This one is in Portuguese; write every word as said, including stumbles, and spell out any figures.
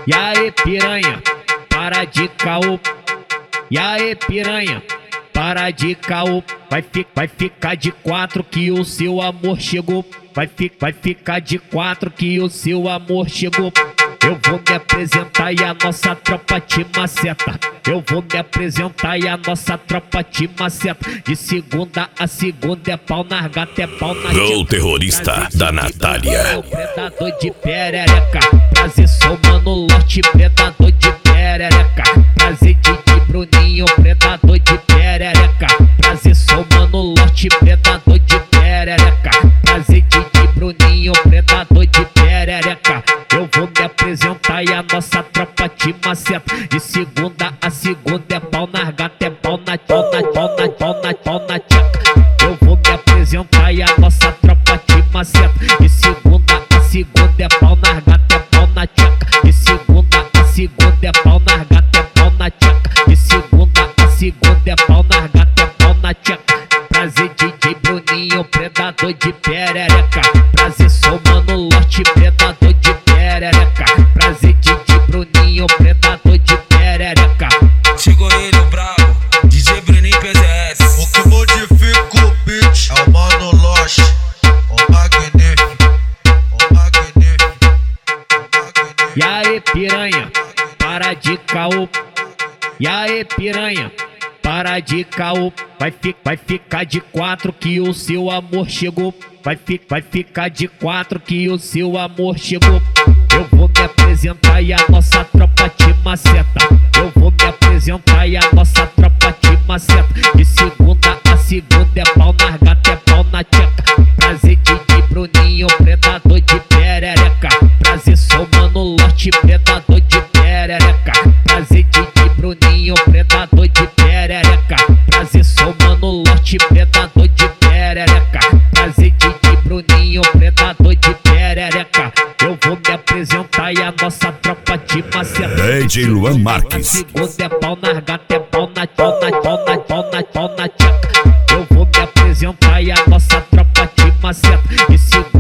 E aí piranha, para de caô. E aí piranha, para de caô. Vai, fi, vai ficar de quatro que o seu amor chegou. Vai, fi, vai ficar de quatro que o seu amor chegou. Eu vou me apresentar e a nossa tropa te maceta. Eu vou me apresentar e a nossa tropa te maceta. De segunda a segunda é pau na gata, é pau na Gol terrorista da Natália. Predador de perereca, prazer sou mano lote, predador de perereca. Prazer de Bruninho, predador de perereca. Prazer sou mano lote, predador de perereca. Prazer de Bruninho, predador de perereca. Eu vou me apresentar e a nossa tropa te maceta. De segunda a segunda é pau na gata, é pau na pau na pau na pau na pau na tcheca. Eu vou me apresentar e a nossa tropa te maceta. De segunda a segunda é pau na gata, é pau na tcheca. De segunda a segunda é pau na gata, é pau na tcheca. De segunda a segunda é pau na gata, é pau na tcheca. Prazer D J Bruninho, predador de perereca. Prazer sou mano lote, predador de perereca. Prazer D J Bruninho, predador de perereca. Chegou ele, o brabo, D J Bruninho P Z S. O que modifica o beat é o mano Loche, o magnífico, o magnífico, o magnífico. E aí piranha, para de caô. E aí piranha, para de caô. Vai, fi, vai ficar de quatro que o seu amor chegou. Vai, fi, vai ficar de quatro que o seu amor chegou. Eu vou me apresentar e a nossa tropa te maceta. Eu vou me apresentar e a nossa tropa te maceta. De segunda a segunda é pau na gata, é pau na tcheca. Prazer de Bruninho, predador de perereca. Prazer sou mano lote, predador de perereca. Prazer de Bruninho, predador de perereca. Prazer sou mano lote, predador de perereca. Prazer de Bruninho, predador de perereca. Eu vou me apresentar e a nossa tropa te maceta. D J Luan Marques. Segunda é pau na gata, é pau na pau na pau na pau na pau na tcheca. Eu vou me apresentar e a nossa tropa te maceta. E segunda